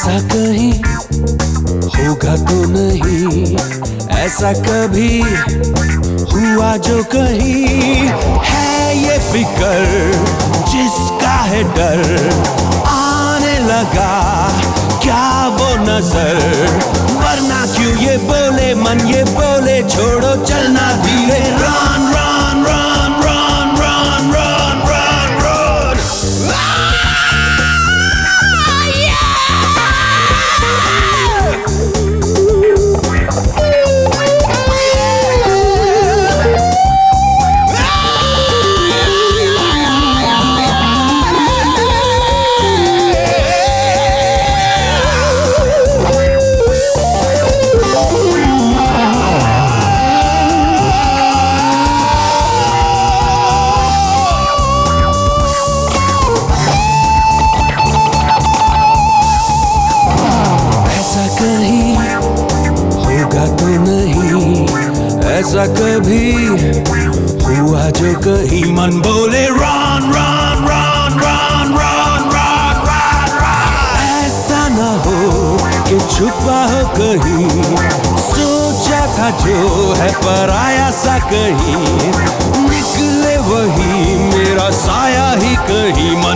ऐसा कहीं होगा तो नहीं, ऐसा कभी हुआ जो कहीं है ये फिकर जिसका है डर, आने लगा क्या वो नजर, वरना क्यों ये बोले मन ये बोले छोड़ो चलना धीरे, run run run run run run run run. ऐसा कभी हुआ जो कहीं मन बोले run run run run run run run. ऐसा ना हो कि छुपा हो कहीं, सोचा था जो है पराया सा कहीं, निकले वही मेरा साया ही कहीं।